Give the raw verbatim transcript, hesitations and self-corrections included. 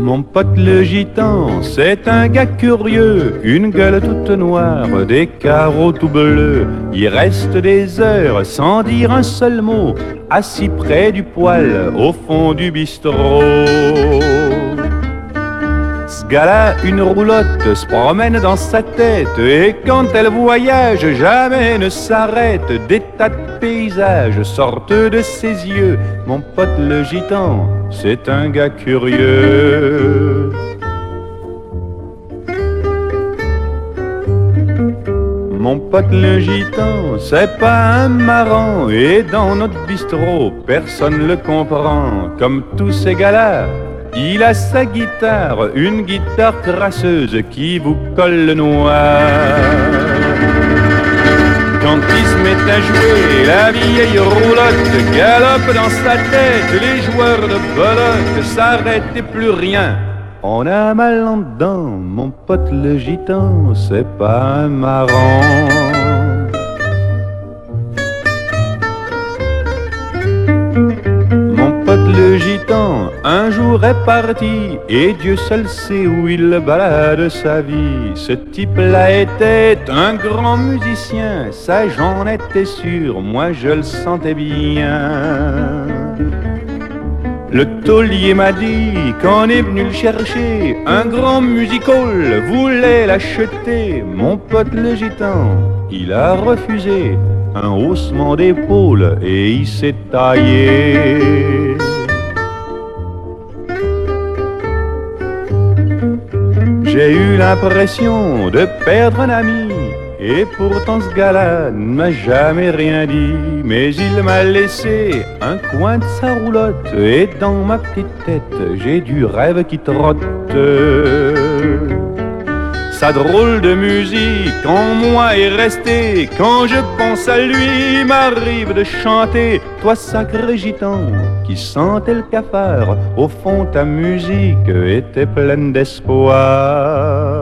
Mon pote le gitan, c'est un gars curieux, une gueule toute noire, des carreaux tout bleus. Il reste des heures sans dire un seul mot, assis près du poêle au fond du bistrot. Ce gars-là, une roulotte se promène dans sa tête, et quand elle voyage, jamais ne s'arrête. Des tas de paysages sortent de ses yeux. Mon pote le gitan, c'est un gars curieux. Mon pote le gitan, c'est pas un marrant, et dans notre bistrot, personne le comprend. Comme tous ces gars-là, il a sa guitare, une guitare crasseuse qui vous colle le noir. Quand il se met à jouer, la vieille roulotte galope dans sa tête. Les joueurs de belote s'arrêtent et plus rien. On a mal en dedans, mon pote le gitan, c'est pas un marrant. Le gitan, un jour est parti, et Dieu seul sait où il balade sa vie. Ce type-là était un grand musicien, ça j'en étais sûr, moi je le sentais bien. Le taulier m'a dit qu'on est venu le chercher, un grand music-hall voulait l'acheter. Mon pote le gitan, il a refusé, un haussement d'épaule et il s'est taillé. J'ai eu l'impression de perdre un ami, et pourtant ce gars-là ne m'a jamais rien dit. Mais il m'a laissé un coin de sa roulotte, et dans ma petite tête, j'ai du rêve qui trotte. Sa drôle de musique en moi est restée, quand je pense à lui, il m'arrive de chanter. Toi sacré gitan, qui sentais le cafard, au fond ta musique était pleine d'espoir.